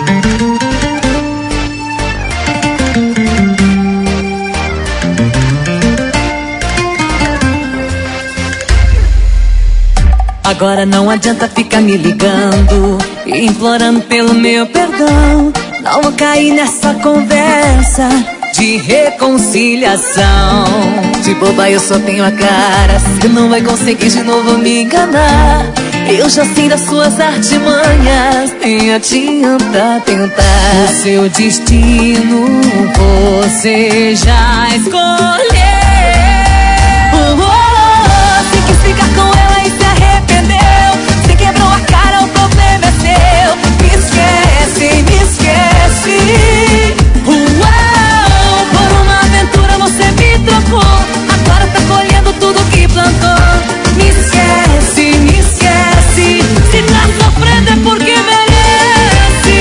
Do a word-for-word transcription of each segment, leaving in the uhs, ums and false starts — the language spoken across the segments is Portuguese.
Agora não adianta ficar me ligando e implorando pelo meu perdão. Não vou cair nessa conversa de reconciliação. De boba eu só tenho a cara, você não vai conseguir de novo me enganar. Eu já sei das suas artimanhas, nem adianta tentar. O seu destino você já escolheu. Oh, oh, oh, se quis ficar com ela e se arrependeu, se quebrou a cara, o problema é seu. Me esquece, me esquece. Uau, por uma aventura você me trocou, agora tá colhendo tudo que plantou. Me esquece, me esquece. Se tá sofrendo é porque merece.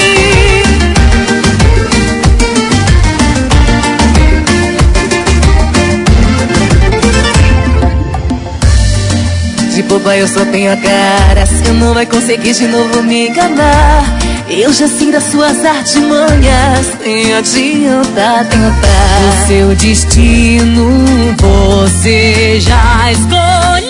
De boba eu só tenho a cara, você não vai conseguir de novo me enganar. Eu já sei das suas artimanhas, nem adianta tentar. O seu destino você já escolheu.